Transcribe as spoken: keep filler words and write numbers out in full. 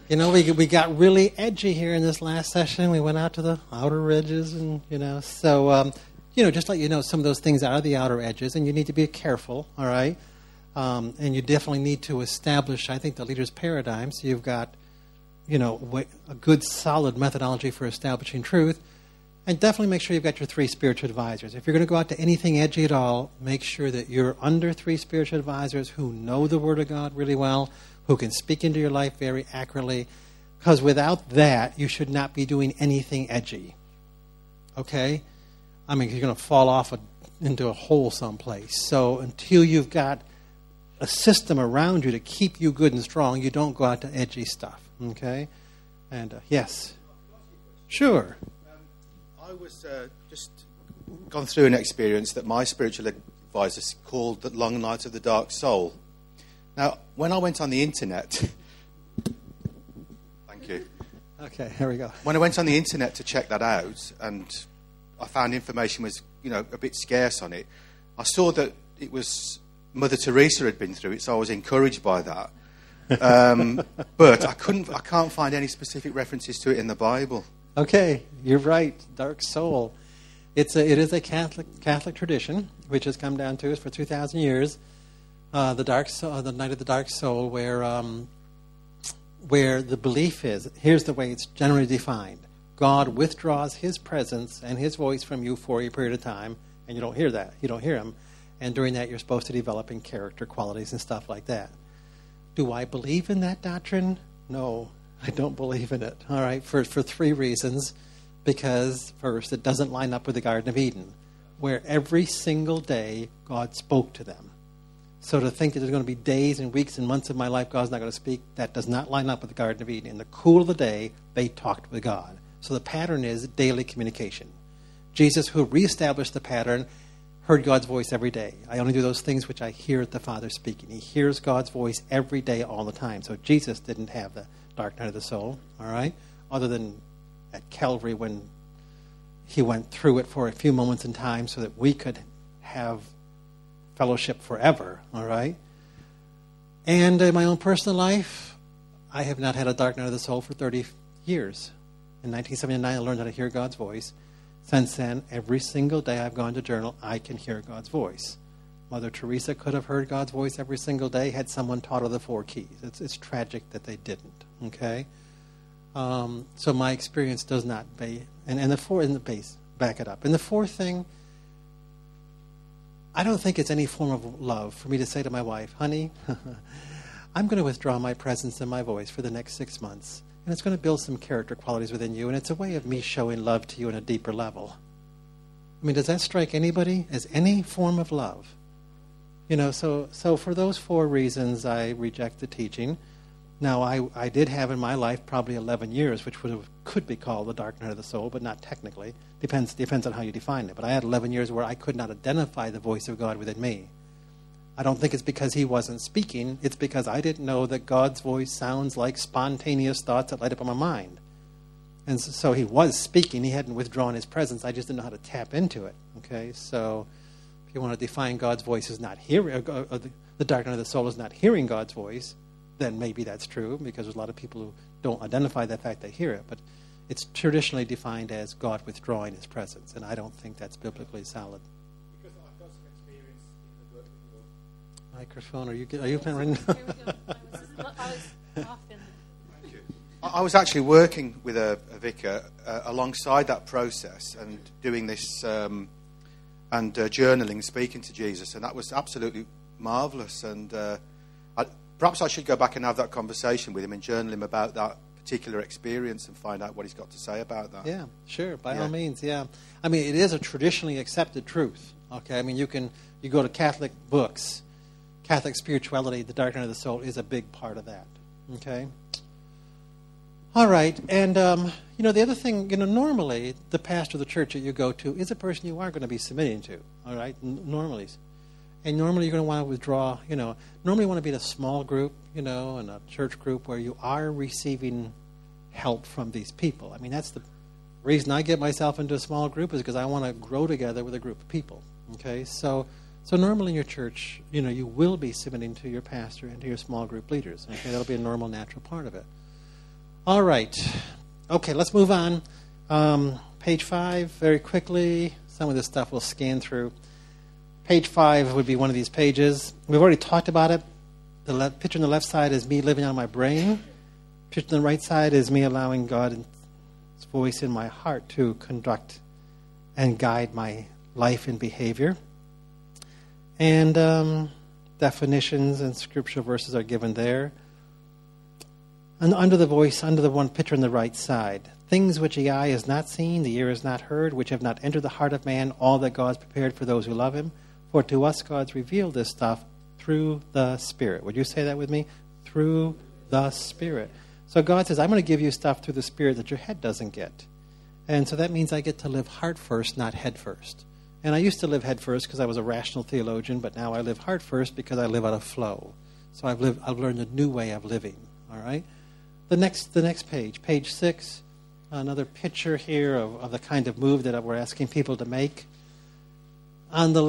You know, we we got really edgy here in this last session. We went out to the outer edges, and you know, so um, you know, just let you know, some of those things are the outer edges, and you need to be careful. All right, um, and you definitely need to establish, I think, the leader's paradigm. So you've got, you know, a good, solid methodology for establishing truth, and definitely make sure you've got your three spiritual advisors. If you're going to go out to anything edgy at all, make sure that you're under three spiritual advisors who know the Word of God really well, who can speak into your life very accurately, because without that, you should not be doing anything edgy. Okay? I mean, you're going to fall off a, into a hole someplace. So until you've got a system around you to keep you good and strong, you don't go out to edgy stuff. Okay? And, uh, yes? Sure. Um, I was uh, just gone through an experience that my spiritual advisor called the long night of the dark soul. Now, when I went on the internet, thank you. Okay, here we go. When I went on the internet to check that out, and I found information was, you know, a bit scarce on it, I saw that it was Mother Teresa had been through it, so I was encouraged by that. Um, but I couldn't, I can't find any specific references to it in the Bible. Okay, you're right. Dark soul. It's a, it is a Catholic Catholic tradition, which has come down to us for two thousand years. Uh, the dark soul, the night of the dark soul, where um, where the belief is, here's the way it's generally defined. God withdraws his presence and his voice from you for a period of time, and you don't hear that. You don't hear him. And during that, you're supposed to develop in character qualities and stuff like that. Do I believe in that doctrine? No, I don't believe in it. All right, for, for three reasons. Because, first, it doesn't line up with the Garden of Eden, where every single day God spoke to them. So to think that there's going to be days and weeks and months of my life God's not going to speak, that does not line up with the Garden of Eden. In the cool of the day, they talked with God. So the pattern is daily communication. Jesus, who reestablished the pattern, heard God's voice every day. I only do those things which I hear the Father speaking. He hears God's voice every day, all the time. So Jesus didn't have the dark night of the soul, all right? Other than at Calvary when he went through it for a few moments in time so that we could have fellowship forever, all right? And in my own personal life, I have not had a dark night of the soul for thirty years. In nineteen seventy-nine, I learned how to hear God's voice. Since then, every single day I've gone to journal, I can hear God's voice. Mother Teresa could have heard God's voice every single day had someone taught her the four keys. It's, it's tragic that they didn't, okay? Um, so my experience does not, be, and, and the four in the base, back it up. And the fourth thing, I don't think it's any form of love for me to say to my wife, honey, I'm going to withdraw my presence and my voice for the next six months. And it's going to build some character qualities within you. And it's a way of me showing love to you on a deeper level. I mean, does that strike anybody as any form of love? You know, so so for those four reasons, I reject the teaching. Now, I, I did have in my life probably eleven years, which would have, could be called the dark night of the soul, but not technically. Depends depends on how you define it. But I had eleven years where I could not identify the voice of God within me. I don't think it's because he wasn't speaking. It's because I didn't know that God's voice sounds like spontaneous thoughts that light up in my mind. And so, so he was speaking. He hadn't withdrawn his presence. I just didn't know how to tap into it. Okay, so if you want to define God's voice as not hearing, uh, uh, the, the dark night of the soul is not hearing God's voice, then maybe that's true, because there's a lot of people who don't identify the fact they hear it. But it's traditionally defined as God withdrawing his presence, and I don't think that's biblically solid. Because I've got some experience in the work with your Microphone, are you are you right Here we go. I was, I was off in Thank you. I was actually working with a, a vicar uh, alongside that process and doing this um, and uh, journaling, speaking to Jesus, and that was absolutely marvellous. And uh, I, perhaps I should go back and have that conversation with him and journal him about that particular experience and find out what he's got to say about that. Yeah, sure, by Yeah. all means, yeah. I mean, it is a traditionally accepted truth, okay? I mean, you can, you go to Catholic books, Catholic spirituality, the dark night of the soul is a big part of that, okay? All right, and, um, you know, the other thing, you know, normally the pastor of the church that you go to is a person you are going to be submitting to, all right, N- normally. And normally you're going to want to withdraw, you know, normally you want to be in a small group, you know, in a church group where you are receiving help from these people. I mean, that's the reason I get myself into a small group is because I want to grow together with a group of people, okay? So so normally in your church, you know, you will be submitting to your pastor and to your small group leaders, okay? That'll be a normal, natural part of it. All right. Okay, let's move on. Um, page five, very quickly. Some of this stuff we'll scan through. Page five would be one of these pages. We've already talked about it. The left, picture on the left side is me living on my brain. Picture on the right side is me allowing God's voice in my heart to conduct and guide my life and behavior. And um, definitions and scripture verses are given there. And under the voice, under the one picture on the right side, things which the eye has not seen, the ear has not heard, which have not entered the heart of man, all that God has prepared for those who love him. For to us God's revealed this stuff through the Spirit. Would you say that with me? Through the Spirit. So God says, I'm going to give you stuff through the Spirit that your head doesn't get. And so that means I get to live heart first, not head first. And I used to live head first because I was a rational theologian, but now I live heart first because I live out of flow. So I've lived, I've learned a new way of living. All right. The next, the next page, page six, another picture here of, of the kind of move that we're asking people to make. On the